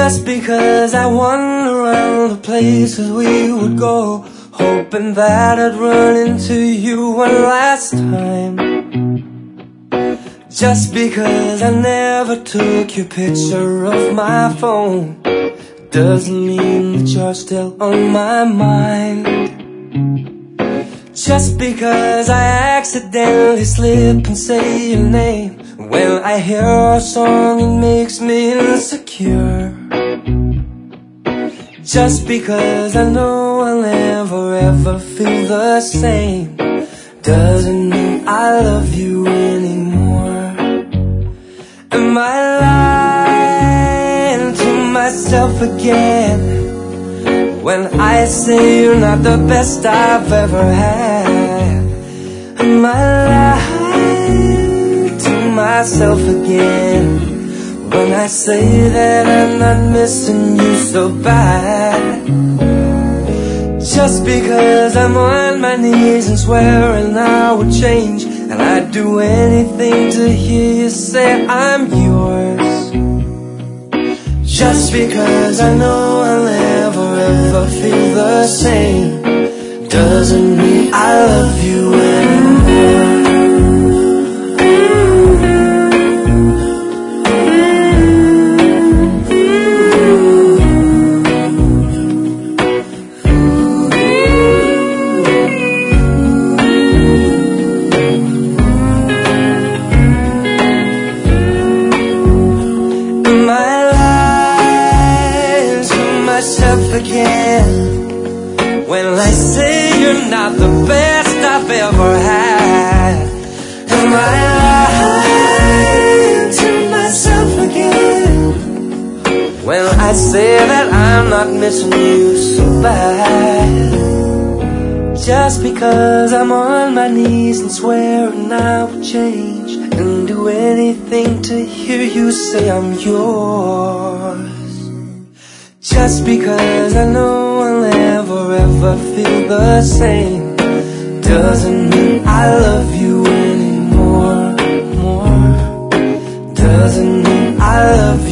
Just because I wander around the places we would go, hoping that I'd run into you one last time. Just because I never took your picture of my phone doesn't mean that you're still on my mind. Just because I accidentally slip and say your name when I hear a song, it makes me insecure. Just because I know I'll never ever feel the same doesn't mean I love you anymore. Am I lying to myself again when I say you're not the best I've ever had? Am I lying to myself again when I say that I'm not missing you so bad? Just because I'm on my knees and swearing I would change, and I'd do anything to hear you say I'm yours. Just because I know I'll never ever feel the same doesn't mean I love you anymore. Again when I say you're not the best I've ever had? Am I lying to myself again when I say that I'm not missing you so bad? Just because I'm on my knees and swearing I would change and do anything to hear you say I'm yours. Just because I know I'll never ever feel the same doesn't mean I love you anymore. Doesn't mean I love you.